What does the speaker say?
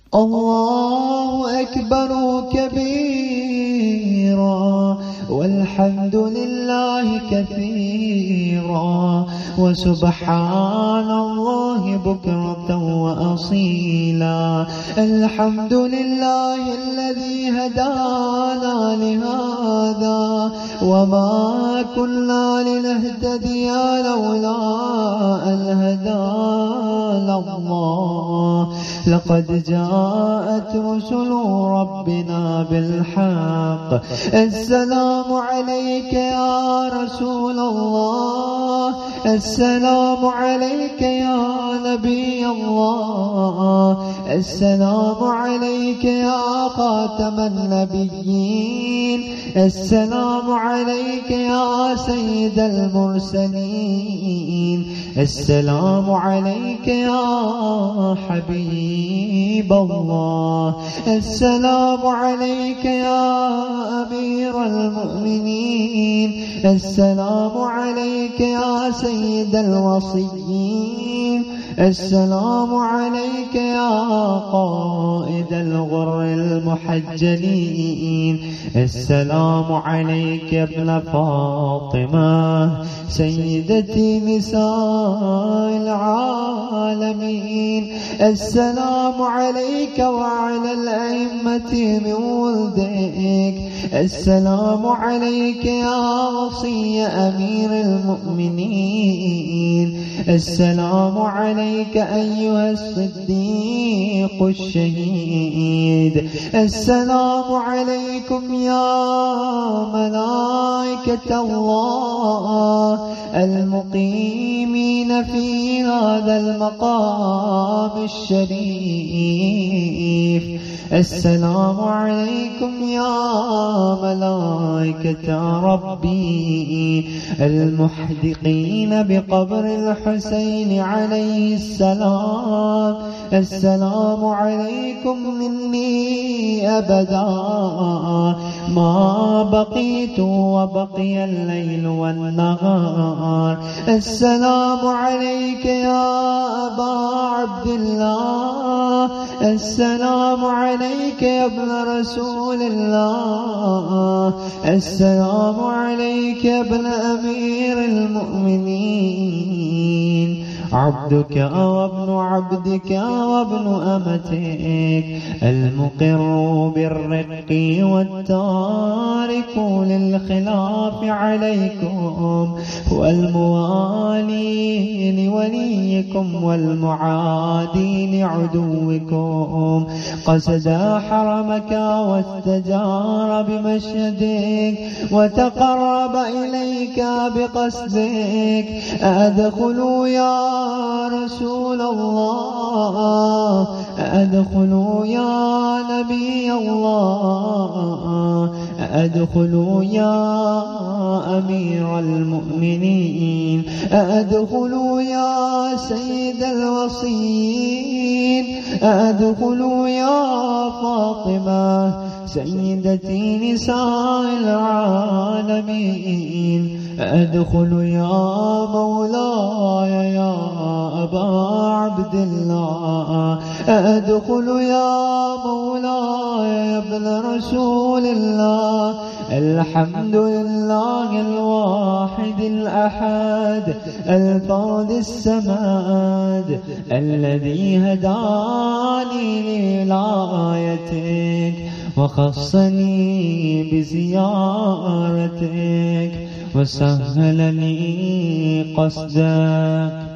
الله أكبر كبيرا والحمد لله كثيرا وسبحان الله بكرة وأصيلا. الحمد لله الذي هدانا لهذا وما كنا لنهتدي لولا أن هدانا الله. لقد جاءت رسل ربنا بالحق. السلام عليك يا رسول الله، السلام عليك يا نبي الله، السلام عليك يا خاتم النبيين، السلام عليك يا سيد المرسلين، السلام عليك يا حبيب الله، السلام عليك يا أمير المؤمنين، السلام عليك يا سيد الوصيين، السلام عليك يا قائد الغر المحجلين، السلام عليك يا ابن فاطمة سيدتي نساء العالمين، السلام عليك وعلى الأئمة من ولدك، السلام عليك يا وصي أمير المؤمنين، السلام عليك أيها الصديق الشهيد، السلام عليكم يا ملائكة الله المقيمين في هذا المقام الشريف، السلام عليكم يا ملائكة ربي المحدقين بقبر الحسين عليه السلام، السلام عليكم مني أبدا ما بقيت وبقي الليل والنهار، السلام عليك يا أبا عبد الله، السلام عليك يا ابن رسول الله، السلام عليك يا ابن أمير المؤمنين، عبدك وابن عبدك وابن أمتك المقر بالرق والتارك للخلاف عليكم والموالي لوليكم والمعادي لعدوكم، قصد حرمك واستجار بمشهدك وتقرب إليك بقصدك، أدخلوا يا رسول الله، أدخلوا يا نبي الله، أدخلوا يا أمير المؤمنين، أدخلوا يا سيد الوصيين، أدخلوا يا فاطمة سيدتي نساء العالمين، أدخلوا يا مولاي يا أبا عبد الله، أدخلوا يا مولاي يا ابن رسول الله. الحمد لله الواحد الأحد الفرد السماد الذي هداني لولايتك وخصني بزيارتك وسهل لي قصدك.